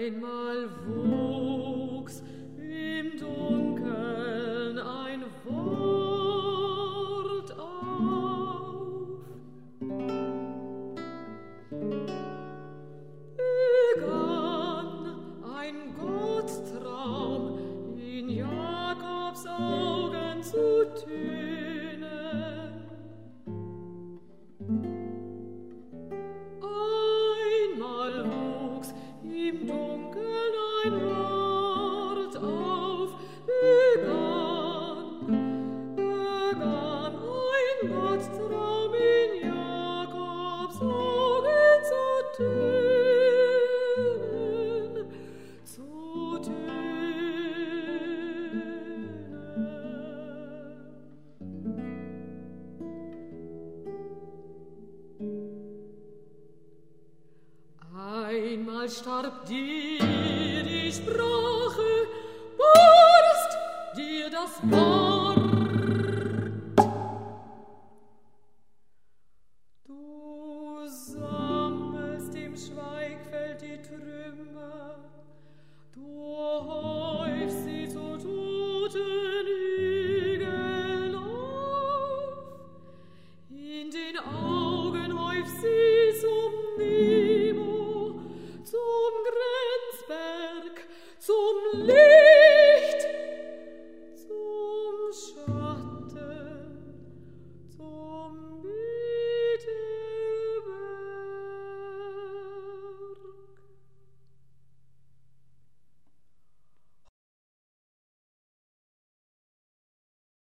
Einmal wuchs im Dunkeln ein Wort auf. Begann ein Gotttraum in Jakobs Augen zu tönen. Einmal wuchs im Dunkeln ein Wort auf, begann ein Gotttraum in Jakobs Augen zu tönen, Einmal starb dir die Sprache, wurdest dir das Wort